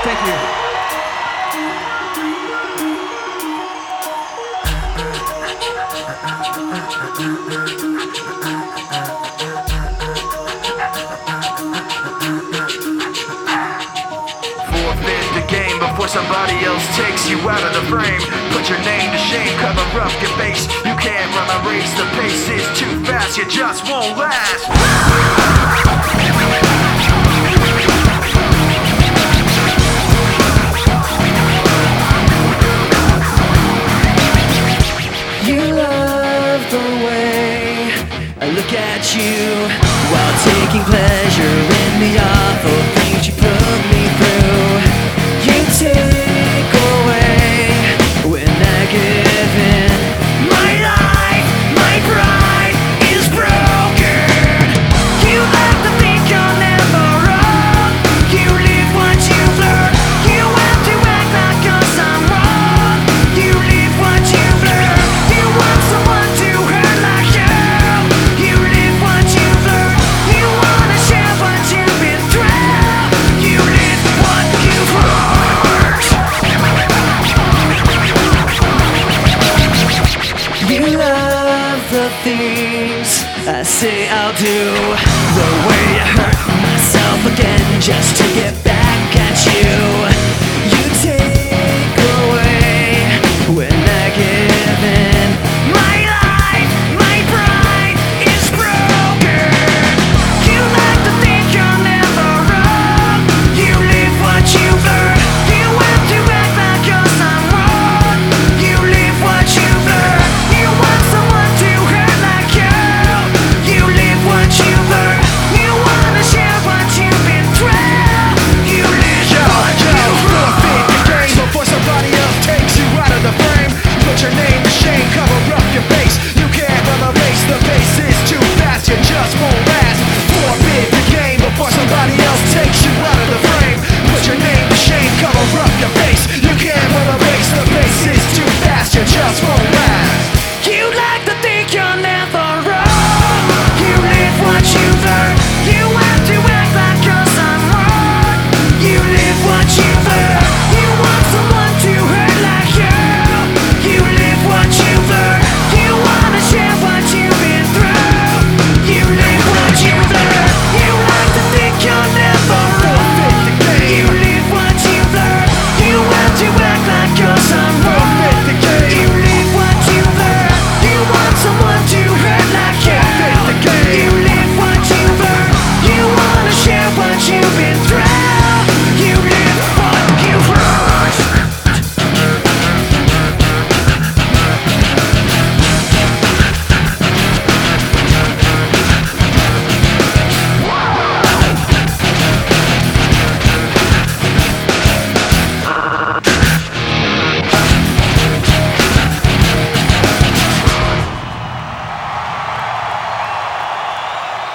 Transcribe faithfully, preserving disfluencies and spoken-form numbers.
Thank you. Before somebody else takes you out of the frame, put your name to shame, cover up your face. You can't run a race, the pace is too fast, you just won't last. You love the way I look at you while taking pleasure in the awful things you put me through. You take away when I give in. My life, my pride is broken. You like to think you're never wrong. You live what you've learned. You have to act like 'cause I'm wrong. You live what you've learned. You want someone to hurt like you. You live what you've learned. You wanna share what you've been through. You live what you've heard. You love the things I say I'll do. The way I hurt myself again just to